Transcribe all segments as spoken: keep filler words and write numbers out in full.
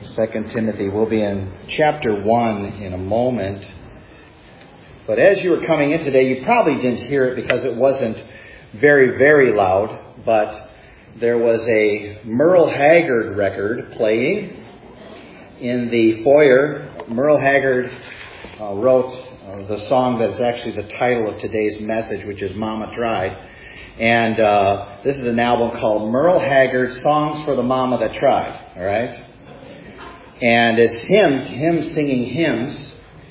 Second Timothy. We'll be in chapter one in a moment. But as you were coming in today, you probably didn't hear it because it wasn't very, very loud. But there was a Merle Haggard record playing in the foyer. Merle Haggard uh, wrote uh, the song that's actually the title of today's message, which is Mama Tried. And uh, this is an album called Merle Haggard Songs for the Mama That Tried. All right? And it's hymns, hymns singing hymns.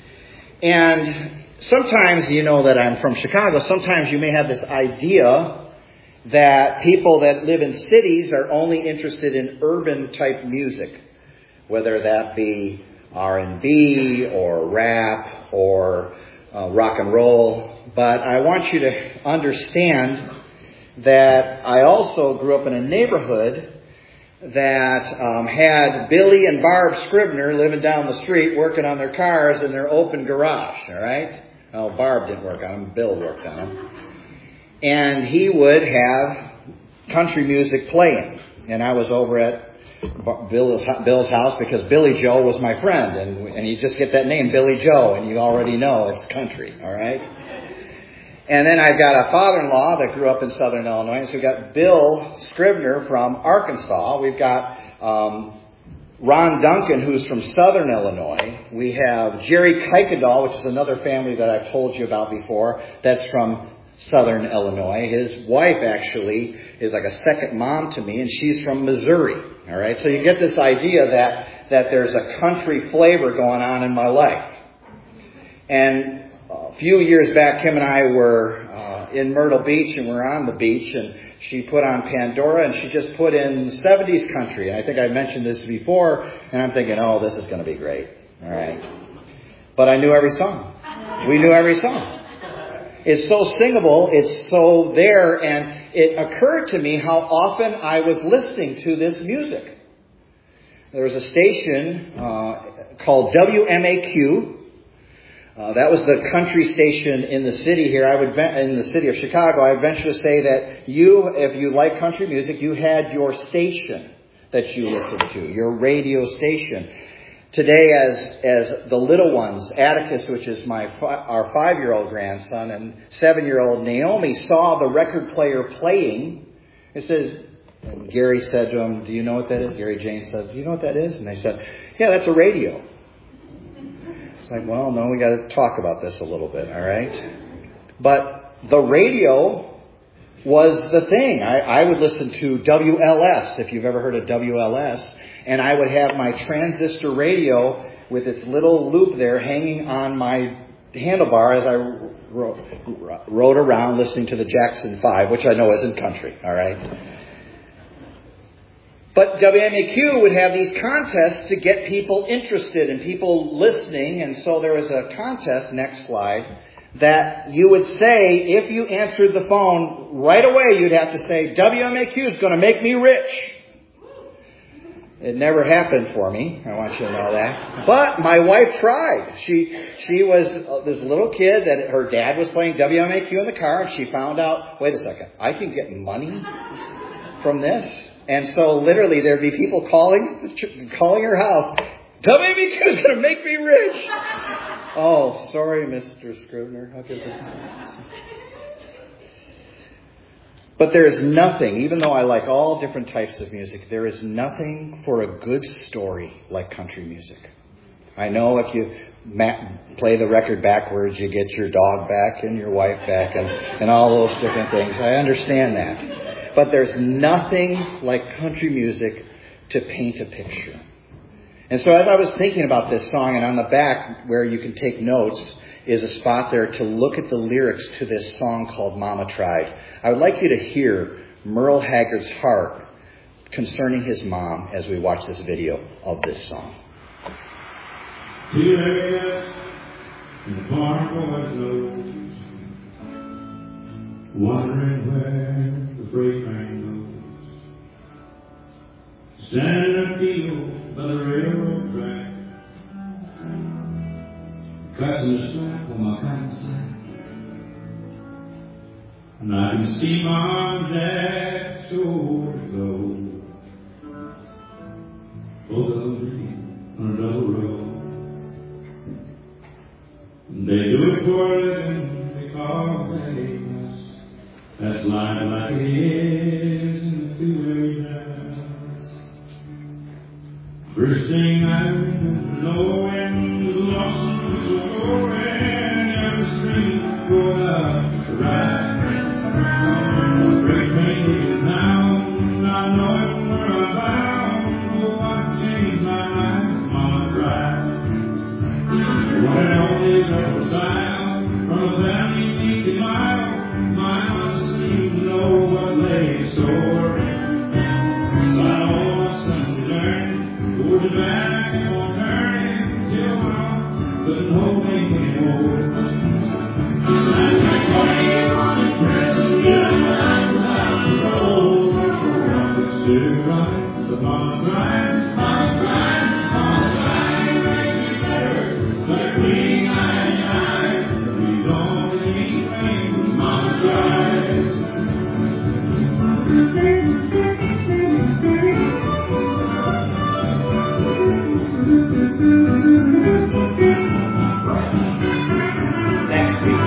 And sometimes, you know that I'm from Chicago, sometimes you may have this idea that people that live in cities are only interested in urban type music, whether that be R and B or rap or uh, rock and roll. But I want you to understand that I also grew up in a neighborhood that um, had Billy and Barb Scribner living down the street working on their cars in their open garage, all right? Well, Barb didn't work on them. Bill worked on them. And he would have country music playing. And I was over at Bill's, Bill's house because Billy Joe was my friend. And, and you just get that name, Billy Joe, and you already know it's country, all right? And then I've got a father-in-law that grew up in Southern Illinois. So we've got Bill Scribner from Arkansas. We've got um, Ron Duncan, who's from Southern Illinois. We have Jerry Kuykendall, which is another family that I've told you about before. That's from Southern Illinois. His wife, actually, is like a second mom to me, and she's from Missouri. All right, so you get this idea that, that there's a country flavor going on in my life. And a few years back, Kim and I were uh, in Myrtle Beach, and we're on the beach, and she put on Pandora, and she just put in seventies country. And I think I mentioned this before, and I'm thinking, oh, this is going to be great. All right. But I knew every song. We knew every song. It's so singable. It's so there. And it occurred to me how often I was listening to this music. There was a station uh, called W M A Q. Uh, that was the country station in the city here. I would in the city of Chicago. I would venture to say that you, if you like country music, you had your station that you listened to, your radio station. Today, as as the little ones, Atticus, which is my our five-year-old grandson, and seven-year-old Naomi saw the record player playing, it said, and Gary said to him, "Do you know what that is?" Gary James said, "Do you know what that is?" And they said, "Yeah, that's a radio." It's like, well, no, we got to talk about this a little bit, all right? But the radio was the thing. I, I would listen to W L S, if you've ever heard of W L S, and I would have my transistor radio with its little loop there hanging on my handlebar as I ro- rode around listening to the Jackson five, which I know isn't country, all right? But W M A Q would have these contests to get people interested and people listening. And so there was a contest, next slide, that you would say, if you answered the phone right away, you'd have to say, W M A Q is going to make me rich. It never happened for me. I want you to know that. But my wife tried. She she was this little kid that her dad was playing W M A Q in the car. And she found out, wait a second, I can get money from this? And so literally there'd be people calling calling her house. W M A Q is going to make me rich. Oh, sorry, Mister Scribner. Okay. But there is nothing, even though I like all different types of music, there is nothing for a good story like country music. I know if you play the record backwards, you get your dog back and your wife back and, and all those different things. I understand that. But there's nothing like country music to paint a picture. And so as I was thinking about this song, and on the back where you can take notes is a spot there to look at the lyrics to this song called Mama Tried. I would like you to hear Merle Haggard's heart concerning his mom as we watch this video of this song. Two areas in the farm boys low, wondering where the freight train goes. Standing in a field by the railroad track, cutting the slack on my cotton sack, and I can see Mom and Dad shoulders low. Both of them on a double road. They do it for a living because they must. That's life like it is in the two-way house. First thing I know when the losses are going, every street goes out to ride. Break me is now, not knowing where I'm bound. Oh, what changed my life, Mama's right. One and only little child from a family fifty miles. My mama seemed to know what lay in store. But all my son learned, going back and on turning till mom couldn't hold me anymore. That's my twenty-one in prison, yeah, I'm out the road. Oh, I was still right, but Mama's right, Mama's right, Mama's right, makes me better. Like green eye, eye, please don't leave me, Mama's right. Next week.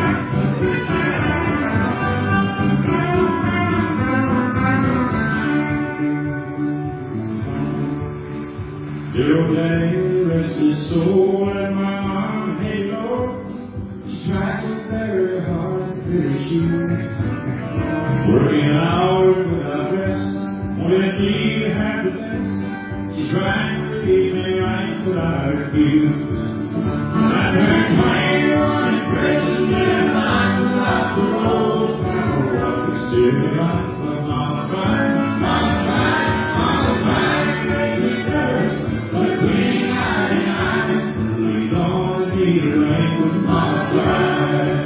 Dear old daddy, rest his soul, and my mom, hey Lord, she tried so very hard to fit her shoes. Working hours without rest, only a need to have the best. She tried to keep me right, but I refused. I turned twenty-one in prison, and I was out the road. Oh, I was still right, but Mama's right, Mama's right, Mama's right, makes me better. But green eye, eye, we don't need a rain with Mama's right.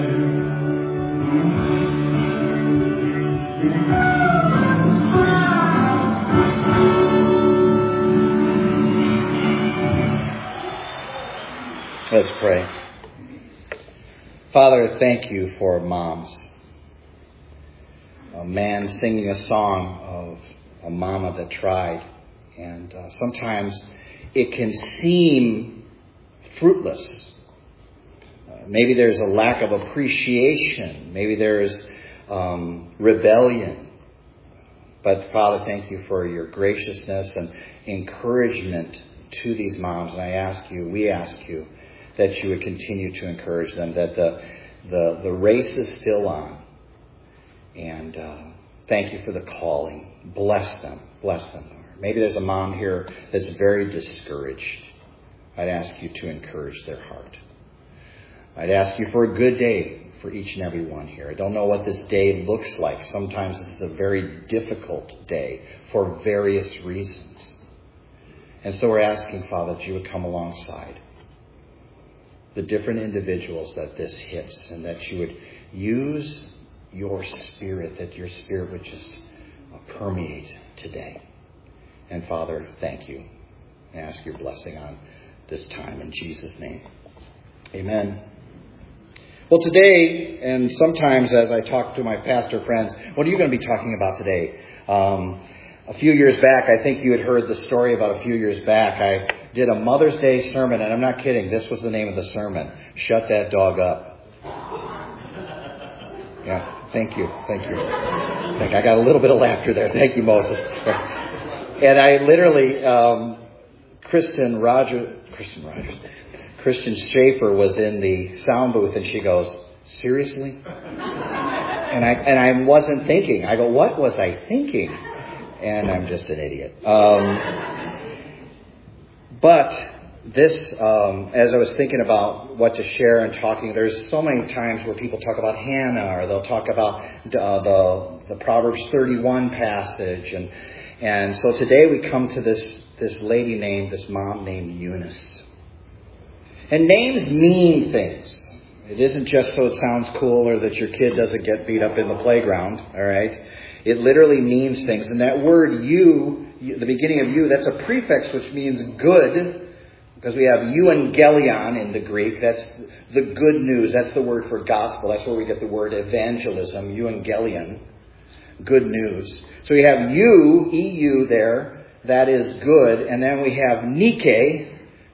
Let's pray. Father, thank you for moms. A man singing a song of a mama that tried. And uh, sometimes it can seem fruitless. Uh, maybe there's a lack of appreciation. Maybe there's um, rebellion. But Father, thank you for your graciousness and encouragement to these moms. And I ask you, we ask you, that you would continue to encourage them, that the the, the race is still on. And uh, thank you for the calling. Bless them. Bless them, Lord. Maybe there's a mom here that's very discouraged. I'd ask you to encourage their heart. I'd ask you for a good day for each and every one here. I don't know what this day looks like. Sometimes this is a very difficult day for various reasons. And so we're asking, Father, that you would come alongside the different individuals that this hits, and that you would use your spirit, that your spirit would just permeate today. And Father, thank you. I ask your blessing on this time in Jesus' name. Amen. Well, today, and sometimes as I talk to my pastor friends, what are you going to be talking about today? Um, a few years back, I think you had heard the story about a few years back. I did a Mother's Day sermon, and I'm not kidding. This was the name of the sermon. Shut that dog up. Yeah, thank you. Thank you. Thank you. I got a little bit of laughter there. Thank you, Moses. And I literally, um, Kristen Roger, Kristen Rogers, Christian Schaefer was in the sound booth, and she goes, seriously? And I and I wasn't thinking. I go, what was I thinking? And I'm just an idiot. Um, but this, um, as I was thinking about what to share and talking, there's so many times where people talk about Hannah, or they'll talk about uh, the the Proverbs thirty-one passage, and and so today we come to this this lady named, this mom named Eunice. And names mean things. It isn't just so it sounds cool or that your kid doesn't get beat up in the playground, all right? It literally means things. And that word you, the beginning of you, that's a prefix which means good, because we have euangelion in the Greek. That's the good news. That's the word for gospel. That's where we get the word evangelism, euangelion, good news. So we have you, E U there, that is good. And then we have Nike,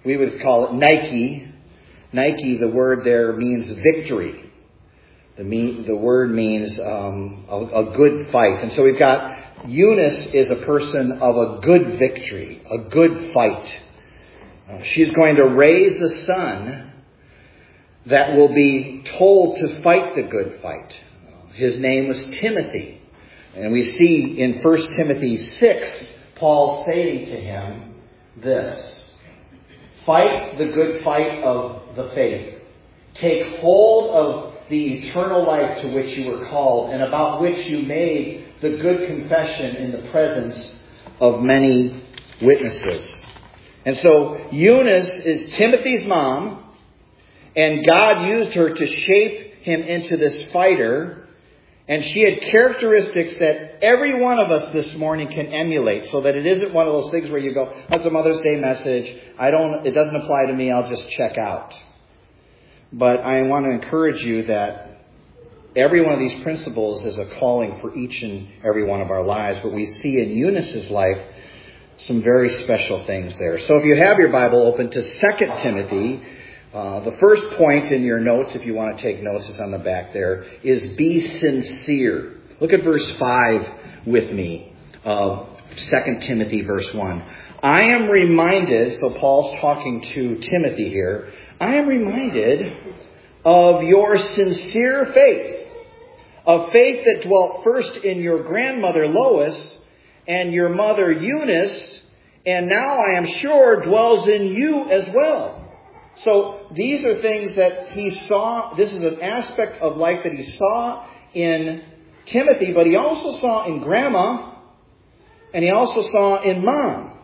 we would call it Nike. Nike, the word there means victory. The, me, the word means um, a, a good fight. And so we've got Eunice is a person of a good victory, a good fight. Uh, she's going to raise a son that will be told to fight the good fight. His name was Timothy. And we see in First Timothy six, Paul saying to him this: fight the good fight of the faith. Take hold of the eternal life to which you were called and about which you made the good confession in the presence of many witnesses. And so Eunice is Timothy's mom, and God used her to shape him into this fighter. And she had characteristics that every one of us this morning can emulate, so that it isn't one of those things where you go, that's a Mother's Day message. I don't, it doesn't apply to me. I'll just check out. But I want to encourage you that every one of these principles is a calling for each and every one of our lives. But we see in Eunice's life some very special things there. So if you have your Bible open to Second Timothy, Uh, the first point in your notes, if you want to take notes, is on the back there, is be sincere. Look at verse five with me of Second Timothy verse one. I am reminded, so Paul's talking to Timothy here, I am reminded of your sincere faith, of faith that dwelt first in your grandmother Lois and your mother Eunice, and now I am sure dwells in you as well. So these are things that he saw. This is an aspect of life that he saw in Timothy, but he also saw in Grandma, and he also saw in Mom.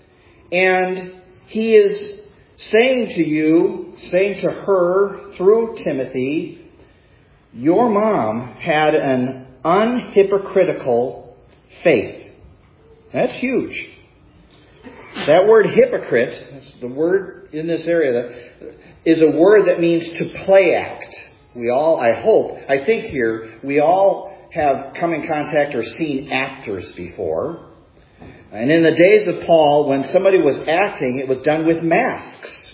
And he is saying to you, saying to her through Timothy, your mom had an unhypocritical faith. That's huge. That word hypocrite, that's the word in this area, that is a word that means to play act. We all, I hope, I think here, we all have come in contact or seen actors before. And in the days of Paul, when somebody was acting, it was done with masks.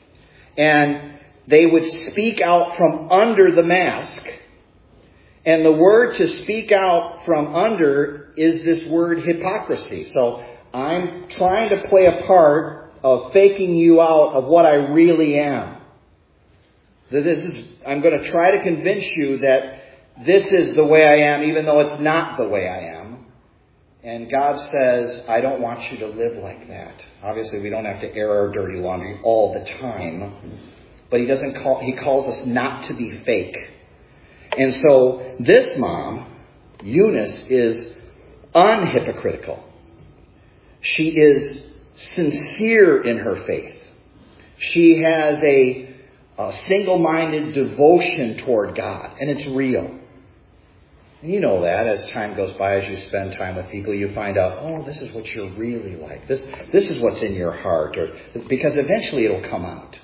And they would speak out from under the mask. And the word to speak out from under is this word hypocrisy. So I'm trying to play a part of faking you out of what I really am. That this is, I'm going to try to convince you that this is the way I am, even though it's not the way I am. And God says, I don't want you to live like that. Obviously, we don't have to air our dirty laundry all the time. But he doesn't call, he calls us not to be fake. And so this mom, Eunice, is unhypocritical. She is sincere in her faith. She has a, a single-minded devotion toward God, and it's real. And you know that as time goes by, as you spend time with people, you find out, oh, this is what you're really like. This, this is what's in your heart, or because eventually it'll come out.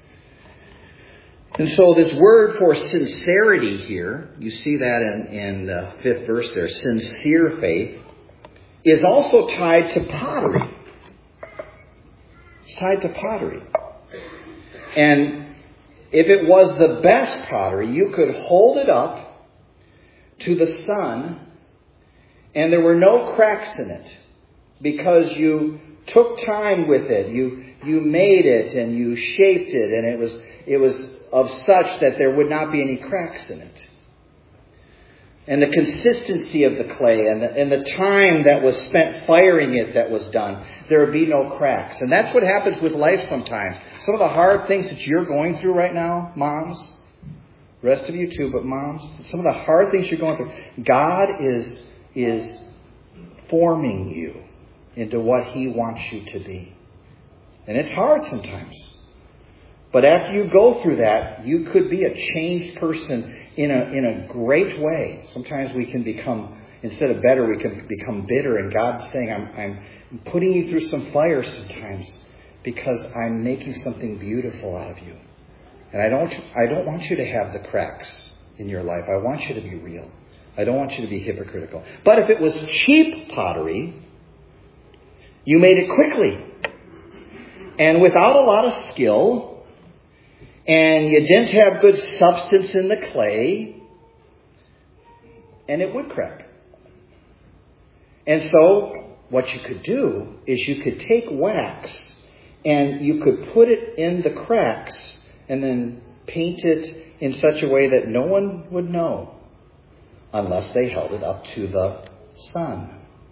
And so this word for sincerity here, you see that in, in the fifth verse there, sincere faith, is also tied to pottery. It's tied to pottery. And if it was the best pottery, you could hold it up to the sun and there were no cracks in it because you took time with it. You you made it and you shaped it, and it was it was of such that there would not be any cracks in it. And the consistency of the clay and the, and the time that was spent firing it that was done, there would be no cracks. And that's what happens with life sometimes. Some of the hard things that you're going through right now, moms, rest of you too, but moms, some of the hard things you're going through, God is, is forming you into what He wants you to be. And it's hard sometimes. But after you go through that, you could be a changed person in a in a great way. Sometimes we can become, instead of better, we can become bitter. And God's saying, I'm, I'm putting you through some fire sometimes because I'm making something beautiful out of you. And I don't I don't want you to have the cracks in your life. I want you to be real. I don't want you to be hypocritical. But if it was cheap pottery, you made it quickly. and without a lot of skill, and you didn't have good substance in the clay, and it would crack. And so what you could do is you could take wax and you could put it in the cracks and then paint it in such a way that no one would know unless they held it up to the sun.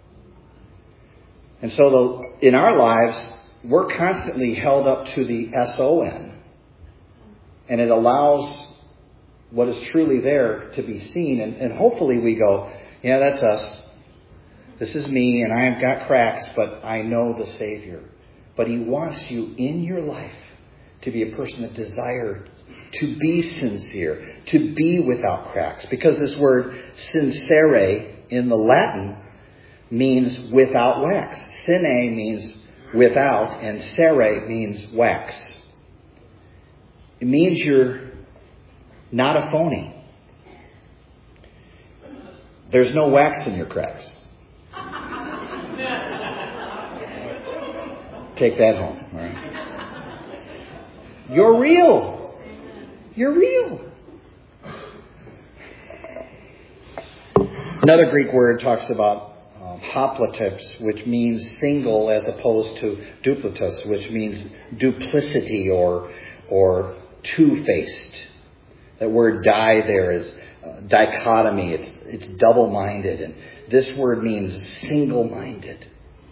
And so the, in our lives, we're constantly held up to the S O N. And it allows what is truly there to be seen. And, and hopefully we go, yeah, that's us. This is me, and I have got cracks, but I know the Savior. But He wants you in your life to be a person that desires to be sincere, to be without cracks. Because this word sincere in the Latin means without wax. Sine means without, and cere means wax. It means you're not a phony. There's no wax in your cracks. Take that home. All right? You're real. You're real. Another Greek word talks about um, hoplitous, which means single as opposed to duplitus, which means duplicity or or two-faced. That word di there is uh, dichotomy. It's it's double-minded, and this word means single-minded.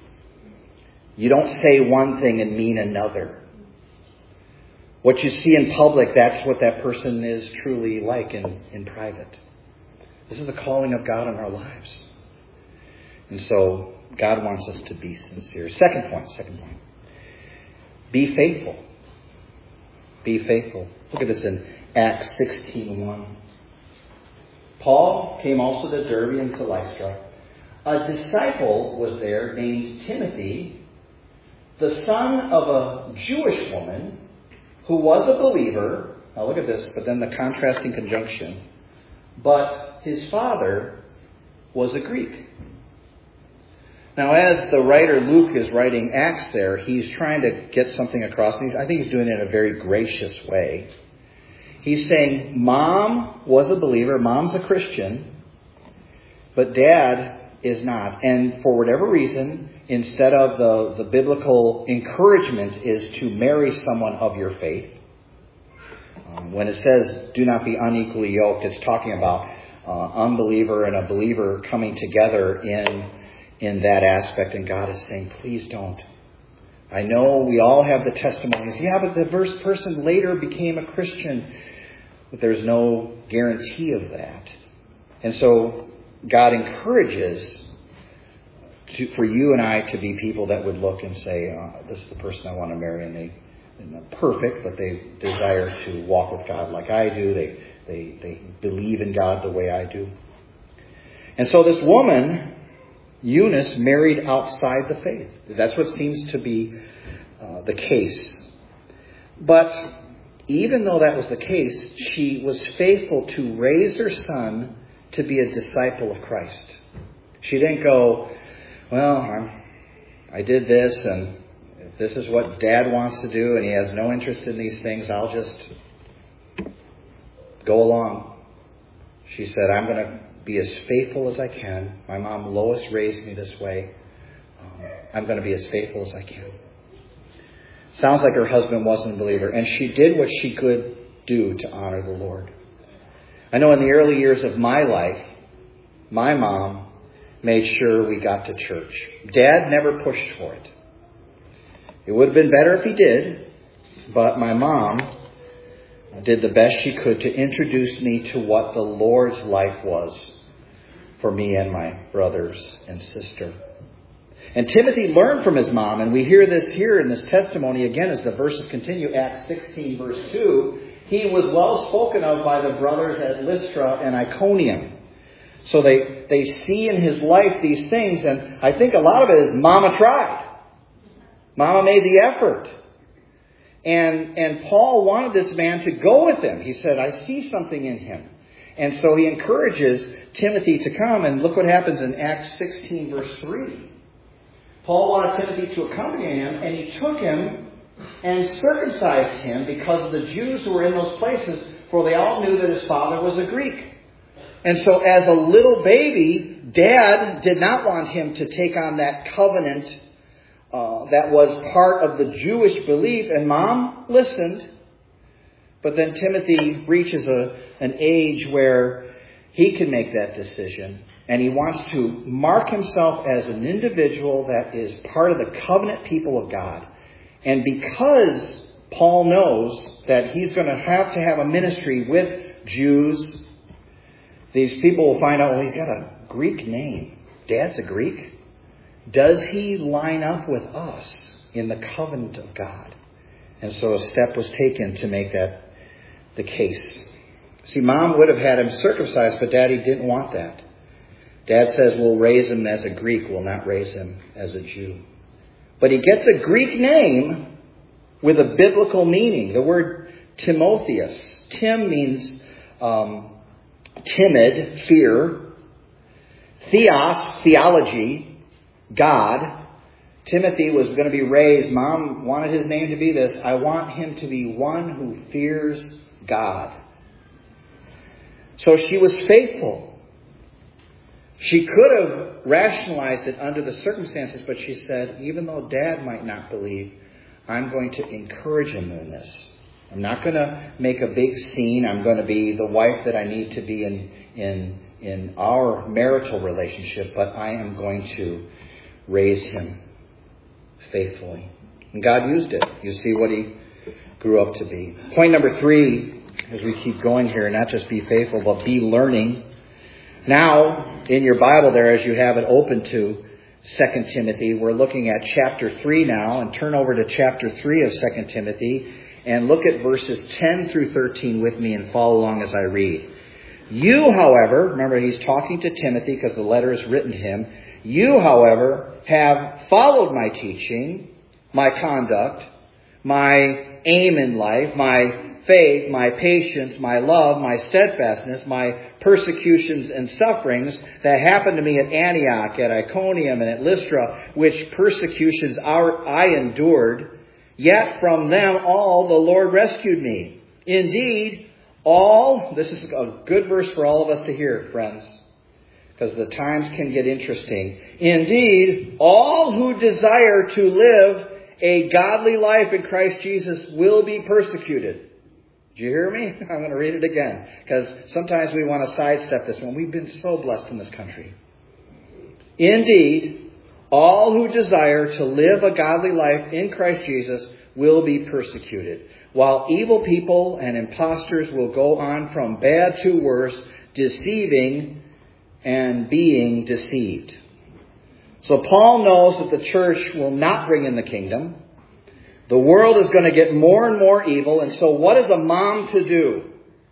You don't say one thing and mean another. What you see in public, that's what that person is truly like in, in private. This is the calling of God in our lives. And so God wants us to be sincere. Second point, second point. Be faithful. Be faithful. Look at this in Acts sixteen one. Paul came also to Derbe and to Lystra. A disciple was there named Timothy, the son of a Jewish woman who was a believer. Now look at this, but then the contrasting conjunction. But his father was a Greek. Now, as the writer Luke is writing Acts there, he's trying to get something across. And he's, I think he's doing it in a very gracious way. He's saying, Mom was a believer, Mom's a Christian, but Dad is not. And for whatever reason, instead of the, the biblical encouragement is to marry someone of your faith. Um, when it says, do not be unequally yoked, it's talking about uh, unbeliever and a believer coming together in in that aspect. And God is saying, please don't. I know we all have the testimonies. Yeah, but the first person later became a Christian. But there's no guarantee of that. And so God encourages to, for you and I to be people that would look and say, uh, this is the person I want to marry. And they, they're not perfect, but they desire to walk with God like I do. They, they, they believe in God the way I do. And so this woman, Eunice, married outside the faith. That's what seems to be uh, the case. But even though that was the case, she was faithful to raise her son to be a disciple of Christ. She didn't go, well, I'm, I did this, and if this is what Dad wants to do, and he has no interest in these things, I'll just go along. She said, I'm going to be as faithful as I can. My mom Lois raised me this way. Um, I'm going to be as faithful as I can. Sounds like her husband wasn't a believer, and she did what she could do to honor the Lord. I know in the early years of my life, my mom made sure we got to church. Dad never pushed for it. It would have been better if he did, but my mom did the best she could to introduce me to what the Lord's life was for me and my brothers and sister. And Timothy learned from his mom, and we hear this here in this testimony again as the verses continue. Acts sixteen verse two, he was well spoken of by the brothers at Lystra and Iconium. So they, they see in his life these things, and I think a lot of it is Mama tried. Mama made the effort. And and Paul wanted this man to go with him. He said, I see something in him. And so he encourages Timothy to come. And look what happens in Acts sixteen verse three. Paul wanted Timothy to accompany him, and he took him and circumcised him because of the Jews who were in those places, for they all knew that his father was a Greek. And so as a little baby, Dad did not want him to take on that covenant uh, that was part of the Jewish belief, and Mom listened. But then Timothy reaches a, an age where he can make that decision. And he wants to mark himself as an individual that is part of the covenant people of God. And because Paul knows that he's going to have to have a ministry with Jews, these people will find out, well, he's got a Greek name. Dad's a Greek. Does he line up with us in the covenant of God? And so a step was taken to make that the case. See, Mom would have had him circumcised, but Daddy didn't want that. Dad says, we'll raise him as a Greek. We'll not raise him as a Jew. But he gets a Greek name with a biblical meaning. The word Timotheus. Tim means um, timid, fear. Theos, theology, God. Timothy was going to be raised. Mom wanted his name to be this. I want him to be one who fears God. So she was faithful. She could have rationalized it under the circumstances, but she said, even though Dad might not believe, I'm going to encourage him in this. I'm not going to make a big scene. I'm going to be the wife that I need to be in, in, in our marital relationship, but I am going to raise him faithfully. And God used it. You see what he grew up to be. Point number three, as we keep going here, not just be faithful, but be learning. Now, in your Bible there, as you have it open to Second Timothy, we're looking at chapter three now, and turn over to chapter three of Second Timothy, and look at verses ten through thirteen with me and follow along as I read. You, however, remember he's talking to Timothy because the letter is written to him. You, however, have followed my teaching, my conduct, my aim in life, my faith, my patience, my love, my steadfastness, my persecutions and sufferings that happened to me at Antioch, at Iconium, and at Lystra, which persecutions I endured, yet from them all the Lord rescued me. Indeed, all, this is a good verse for all of us to hear, friends, because the times can get interesting. Indeed, all who desire to live a godly life in Christ Jesus will be persecuted. Did you hear me? I'm going to read it again, because sometimes we want to sidestep this one. We've been so blessed in this country. Indeed, all who desire to live a godly life in Christ Jesus will be persecuted, while evil people and impostors will go on from bad to worse, deceiving and being deceived. So Paul knows that the church will not bring in the kingdom. The world is going to get more and more evil. And so what is a mom to do?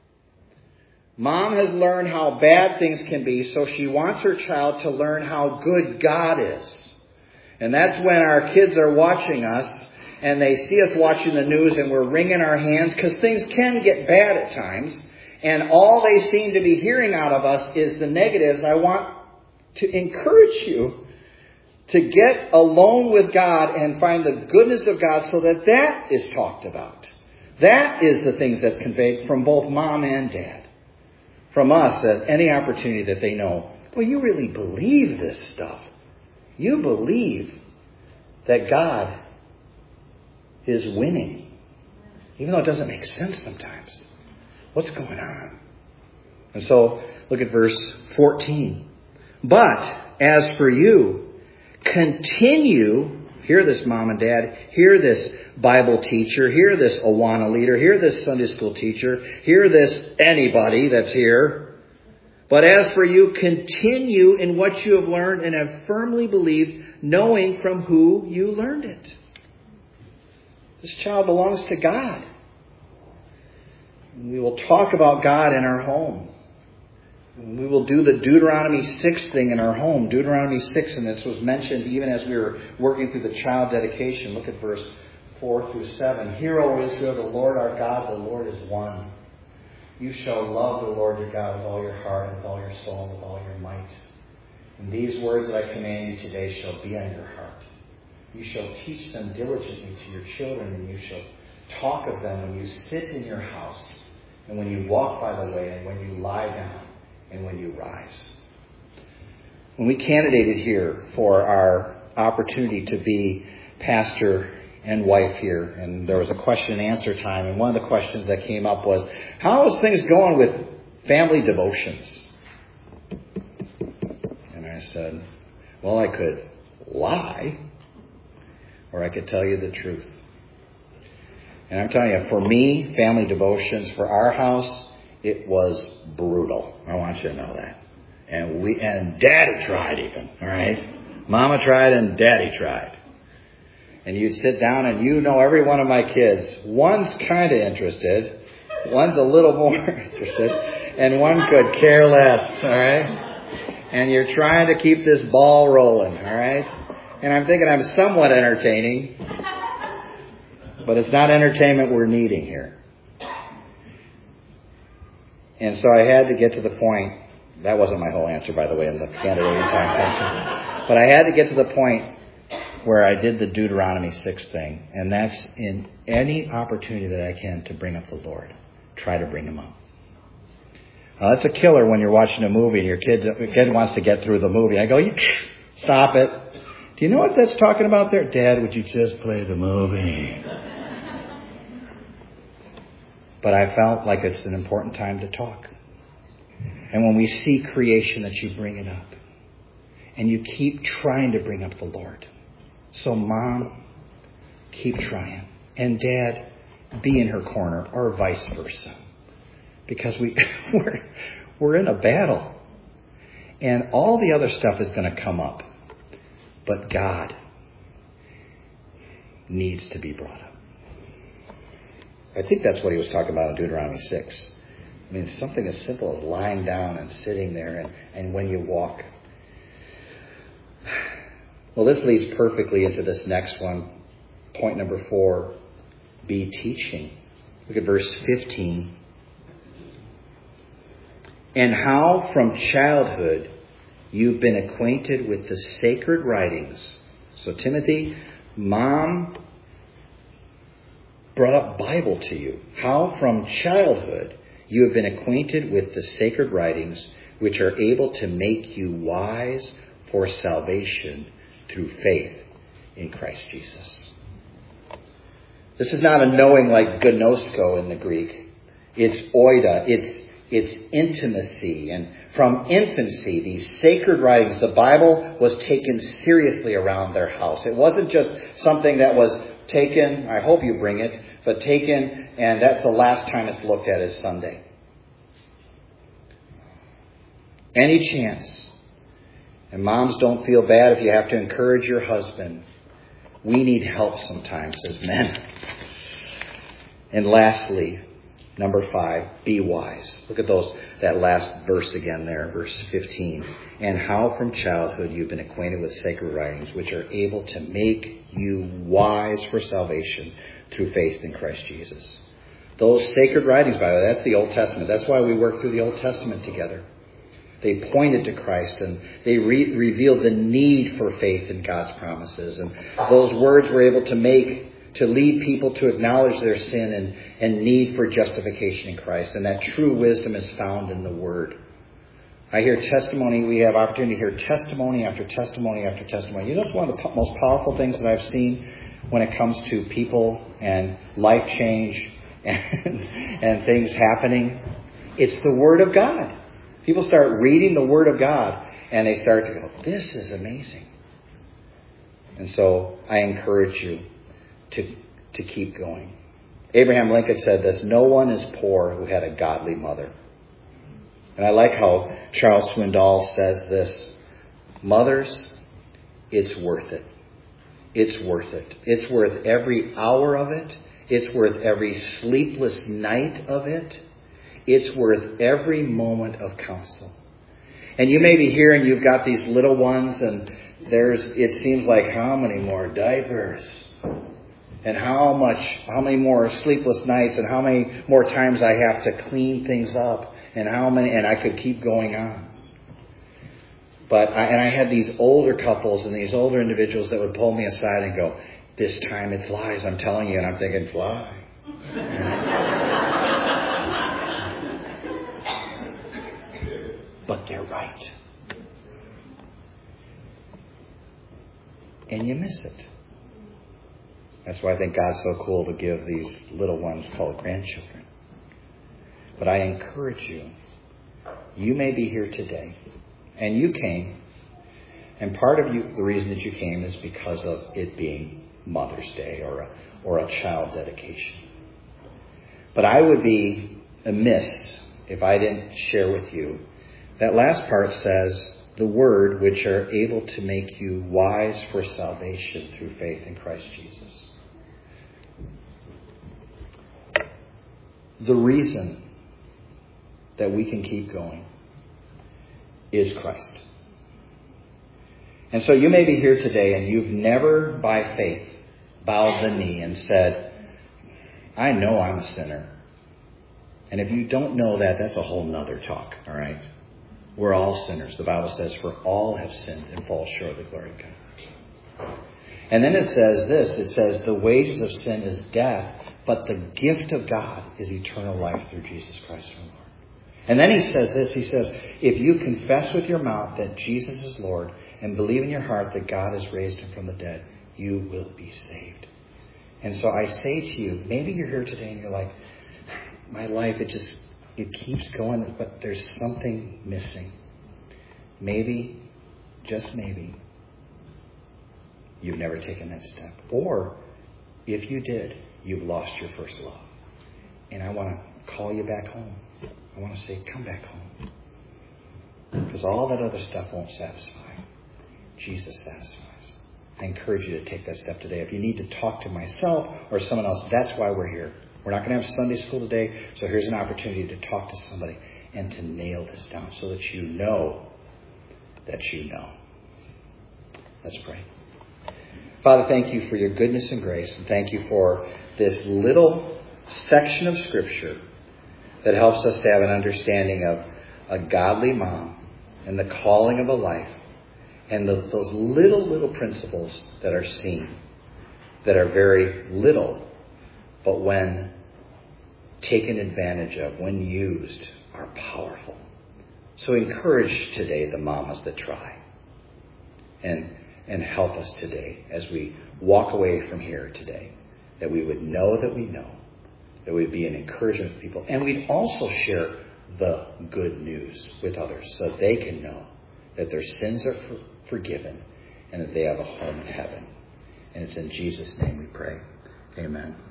Mom has learned how bad things can be, so she wants her child to learn how good God is. And that's when our kids are watching us and they see us watching the news and we're wringing our hands because things can get bad at times. And all they seem to be hearing out of us is the negatives. I want to encourage you to get alone with God and find the goodness of God so that that is talked about. That is the things that's conveyed from both mom and dad. From us at any opportunity that they know. Well, you really believe this stuff. You believe that God is winning. Even though it doesn't make sense sometimes. What's going on? And so, look at verse fourteen. But as for you, continue, hear this mom and dad, hear this Bible teacher, hear this Awana leader, hear this Sunday school teacher, hear this anybody that's here. But as for you, continue in what you have learned and have firmly believed, knowing from who you learned it. This child belongs to God. We will talk about God in our home. We will do the Deuteronomy six thing in our home. Deuteronomy six, and this was mentioned even as we were working through the child dedication. Look at verse four through seven. Hear, O Israel, the Lord our God, the Lord is one. You shall love the Lord your God with all your heart, and with all your soul, and with all your might. And these words that I command you today shall be on your heart. You shall teach them diligently to your children, and you shall talk of them when you sit in your house, and when you walk by the way, and when you lie down, and when you rise. When we candidated here for our opportunity to be pastor and wife here, and there was a question and answer time, and one of the questions that came up was, how is things going with family devotions? And I said, well, I could lie, or I could tell you the truth. And I'm telling you, for me, family devotions for our house, it was brutal. I want you to know that. And we and Daddy tried even, all right? Mama tried and Daddy tried. And you'd sit down and you know every one of my kids. One's kind of interested. One's a little more interested. And one could care less, all right? And you're trying to keep this ball rolling, all right? And I'm thinking I'm somewhat entertaining. But it's not entertainment we're needing here. And so I had to get to the point. That wasn't my whole answer, by the way, in the candidating time section. But I had to get to the point where I did the Deuteronomy six thing. And that's in any opportunity that I can to bring up the Lord. Try to bring him up. Now, that's a killer when you're watching a movie and your kid, your kid wants to get through the movie. I go, you stop it. Do you know what that's talking about there? Dad, would you just play the movie? But I felt like it's an important time to talk. And when we see creation, that you bring it up. And you keep trying to bring up the Lord. So Mom, keep trying. And Dad, be in her corner, or vice versa. Because we, we're, we're in a battle. And all the other stuff is going to come up. But God needs to be brought up. I think that's what he was talking about in Deuteronomy six. I mean, something as simple as lying down and sitting there and, and when you walk. Well, this leads perfectly into this next one. Point number four, be teaching. Look at verse fifteen. And how from childhood you've been acquainted with the sacred writings. So Timothy, Mom brought up Bible to you. How from childhood you have been acquainted with the sacred writings, which are able to make you wise for salvation through faith in Christ Jesus. This is not a knowing like gnosko in the Greek. It's oida. It's It's intimacy. And from infancy, these sacred writings, the Bible was taken seriously around their house. It wasn't just something that was taken, I hope you bring it, but taken and that's the last time it's looked at is Sunday. Any chance. And moms, don't feel bad if you have to encourage your husband. We need help sometimes as men. And lastly, number five, be wise. Look at those, that last verse again there, verse fifteen. And how from childhood you've been acquainted with sacred writings, which are able to make you wise for salvation through faith in Christ Jesus. Those sacred writings, by the way, that's the Old Testament. That's why we work through the Old Testament together. They pointed to Christ and they re- revealed the need for faith in God's promises. And those words were able to make to lead people to acknowledge their sin and, and need for justification in Christ. And that true wisdom is found in the Word. I hear testimony, we have opportunity to hear testimony after testimony after testimony. You know, it's one of the po- most powerful things that I've seen when it comes to people and life change and, and things happening. It's the Word of God. People start reading the Word of God and they start to go, this is amazing. And so I encourage you to to keep going. Abraham Lincoln said this, no one is poor who had a godly mother. And I like how Charles Swindoll says this, mothers, it's worth it. It's worth it. It's worth every hour of it. It's worth every sleepless night of it. It's worth every moment of counsel. And you may be here and you've got these little ones and there's, it seems like how many more diapers? And how much, how many more sleepless nights and how many more times I have to clean things up and how many, and I could keep going on. But I, and I had these older couples and these older individuals that would pull me aside and go, "This time it flies, I'm telling you." And I'm thinking, fly. But they're right. And you miss it. That's why I think God's so cool to give these little ones called grandchildren. But I encourage you, you may be here today, and you came, and part of you, the reason that you came is because of it being Mother's Day or a, or a child dedication. But I would be amiss if I didn't share with you that last part says, the word which are able to make you wise for salvation through faith in Christ Jesus. The reason that we can keep going is Christ. And so you may be here today and you've never by faith bowed the knee and said, "I know I'm a sinner." And if you don't know that, that's a whole nother talk, all right? We're all sinners. The Bible says, "For all have sinned and fall short of the glory of God." And then it says this, it says, "The wages of sin is death, but the gift of God is eternal life through Jesus Christ our Lord." And then he says this, he says, "If you confess with your mouth that Jesus is Lord and believe in your heart that God has raised him from the dead, you will be saved." And so I say to you, maybe you're here today and you're like, "My life, it just, it keeps going, but there's something missing." Maybe, just maybe, you've never taken that step. Or, if you did, you've lost your first love. And I want to call you back home. I want to say, come back home. Because all that other stuff won't satisfy. Jesus satisfies. I encourage you to take that step today. If you need to talk to myself or someone else, that's why we're here. We're not going to have Sunday school today, so here's an opportunity to talk to somebody and to nail this down so that you know that you know. Let's pray. Father, thank you for your goodness and grace, and thank you for this little section of Scripture that helps us to have an understanding of a godly mom and the calling of a life and the, those little, little principles that are seen, that are very little, but when taken advantage of, when used, are powerful. So encourage today the mamas that try. And and help us today as we walk away from here today, that we would know that we know, that we'd be an encouragement to people. And we'd also share the good news with others so they can know that their sins are for, forgiven and that they have a home in heaven. And it's in Jesus' name we pray. Amen.